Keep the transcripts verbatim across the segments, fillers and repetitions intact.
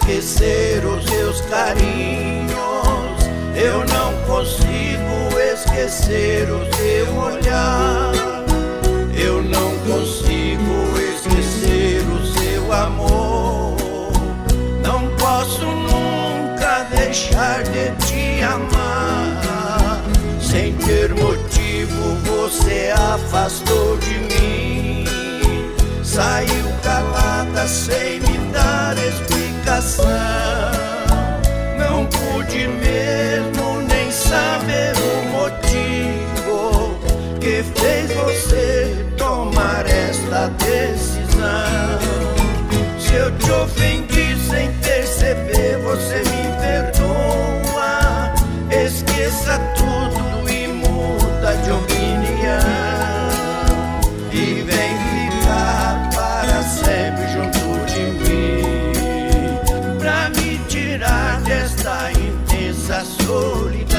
esquecer os seus carinhos. Eu não consigo esquecer o seu olhar. Eu não consigo esquecer o seu amor. Não posso nunca deixar de te amar. Sem ter motivo você afastou de mim. Saiu calada sem me dar explicação. Não pude mesmo nem saber o motivo que fez você tomar esta decisão. Se eu te ofendi sem perceber, você me perdoa. Esqueça tudo e muda de opinião. E vem ficar para sempre junto de mim, pra me tirar desta intensa solidão.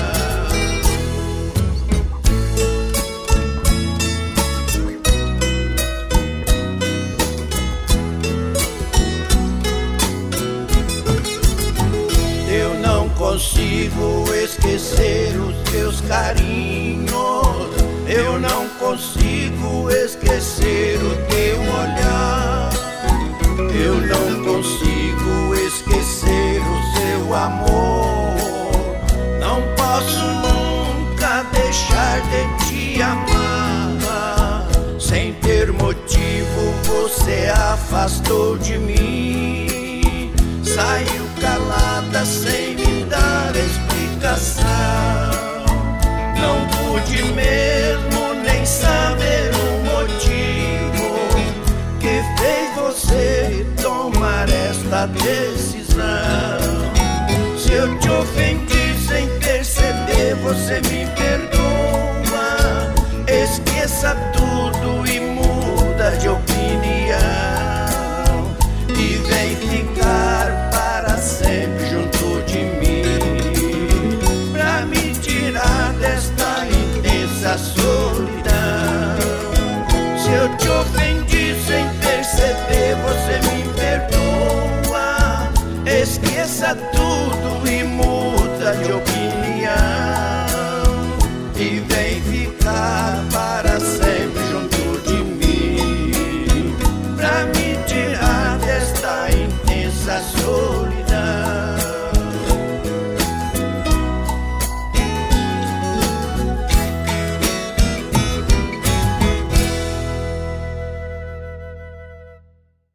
Eu não consigo esquecer os teus carinhos. Eu não consigo esquecer o teu olhar. Eu não consigo esquecer o seu amor. Não posso nunca deixar de te amar. Sem ter motivo você afastou de mim. Saiu calada sem me dar explicação. Não pude mesmo nem saber o motivo que fez você tomar esta decisão. Se eu te ofendi sem perceber, você me perdoa. Esqueça tudo e muda de opinião. E vem ficar para sempre junto de mim, pra me tirar desta intensa solidão. Se eu te ofendi sem perceber, você me perdoa. Esqueça tudo e muda de opinião.